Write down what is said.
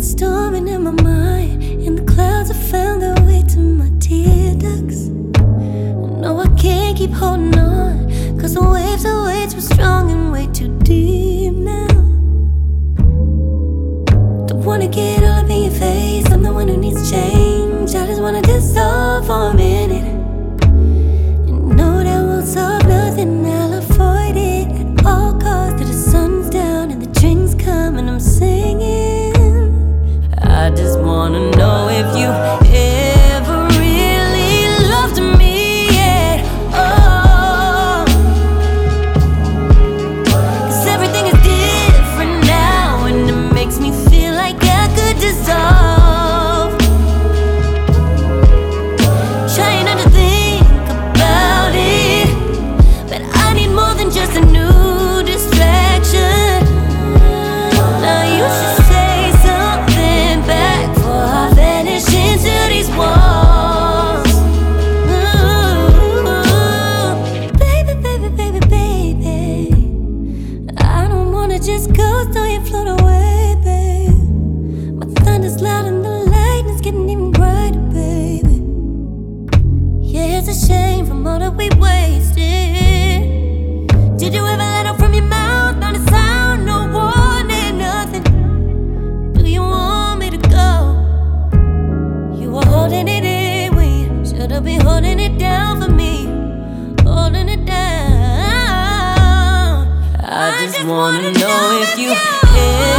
storming in my mind, and the clouds have found their way to my tear ducts. No, I can't keep holding on, cause the waves are way too strong and way too deep now. Don't wanna get all up in your face, I'm the one who needs change. I just wanna dissolve for a minute. You know that won't solve nothing, I'll avoid it at all costs till the sun's down and the drinks come and I'm singing. I just wanna know if you ever really loved me at all. Cause everything is different now, and it makes me feel like I could dissolve. Trying not to think about it, but I need more than just a new distraction. Now you should say something back before I vanish into these walls. Ooh, baby, baby, baby, baby, I don't wanna just ghost on you, float away, babe. My thunder's loud and the lightning's getting even brighter, baby. Yeah, it's a shame from all that we wasted. Did you ever let out from your mouth? Not a sound, no warning, nothing. Do you want me to go? You were holding it in when you should've been holding it down for me. Holding it down. I just wanna know if you